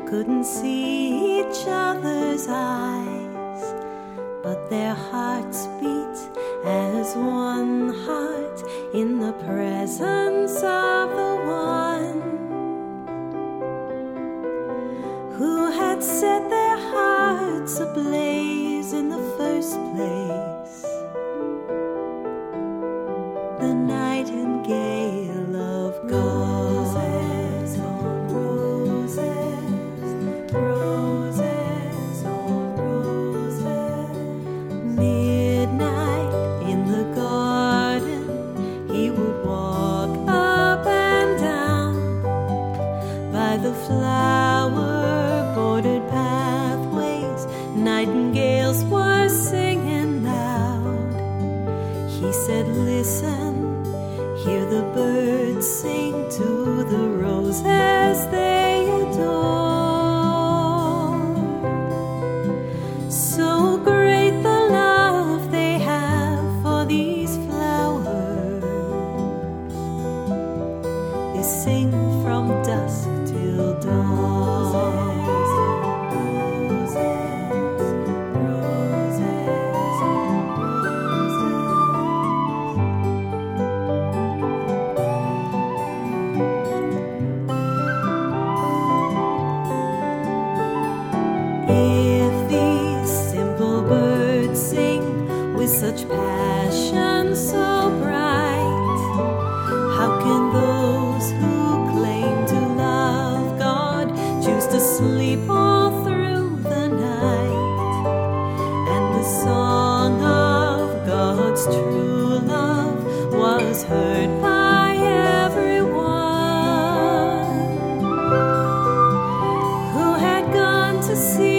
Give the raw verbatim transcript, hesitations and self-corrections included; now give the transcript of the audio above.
couldn't see each other's eyes, but their hearts beat as one heart in the presence of the one who had set their hearts ablaze in the first place. The nightingale of God. The flower-bordered pathways, nightingales were singing loud. He said, listen, hear the birds sing to the roses they adore. So great the love they have for these flowers. They sing from dusk till dawn. If these simple birds sing with such passion so bright, how can those who claim to love God choose to sleep all through the night? And the song of God's true love was heard by everyone who had gone to see